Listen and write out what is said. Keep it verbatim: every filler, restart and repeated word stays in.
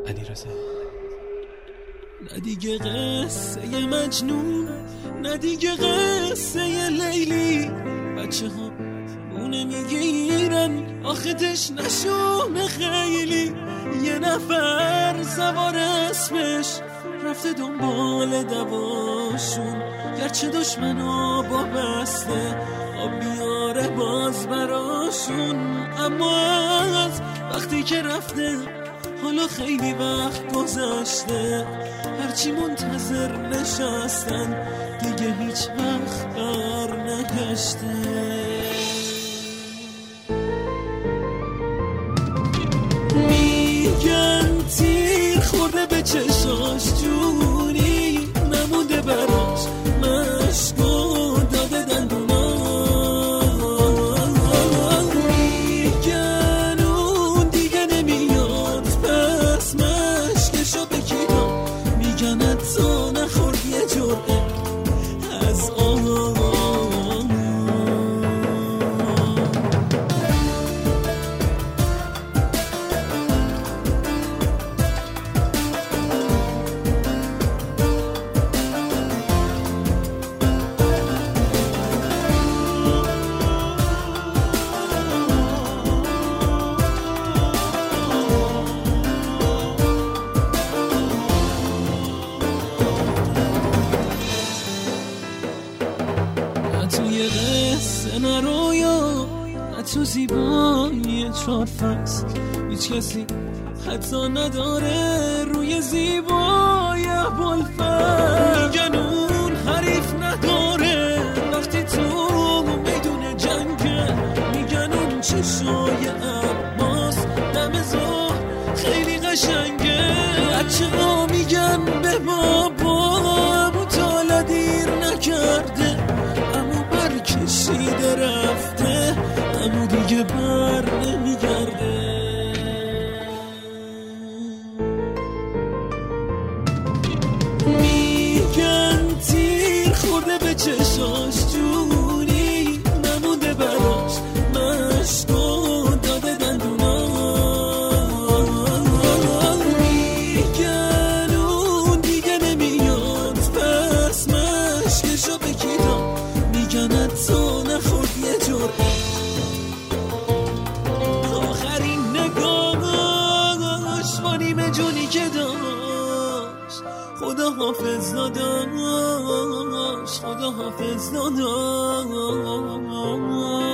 علیرضا. نه دیگه قصه مجنون، نه دیگه قصه لیلی. بچه ها اونه میگیرن آخه تشنشونه خیلی. یه نفر سوار اسمش رفته دنبال دواشون، گرچه دشمنا با بسته آب بیاره باز براشون. اما از وقتی که رفته حالا خیلی وقت گذشته، هرچی منتظر نشستن دیگه هیچ وقت بر نگشته. میگن تیر خورده به چشاش، جونی نمونده براش، مشکو داده دندونا. میگن اون دیگه نمیاد پس مشکشو بکیدم، میگن حتی نخورد یه جرعه از آب. تو زیبایی چهار فصل هیچ کسی حتی نداره روی زیبایی ابوالفضل. میگن اون حریف نداره وقتی تو میدون جنگه، میگن اون چشای عباس دم ظهر خیلی قشنگه. بچه ها میگن به بابا ابو تالا دیر نکرده، اما برکشیده رفته، اما دیگه بر نمیگرده. میگن تیر خورده به چشاش، جونی نمونده براش، مشکو داده دندونا. میگن اون دیگه نمیاد پس مشکشو بکیدم، میگن حتی نخورد یه جرعه. جونی که داشت خدا حافظ داداش، خدا حافظ داداش.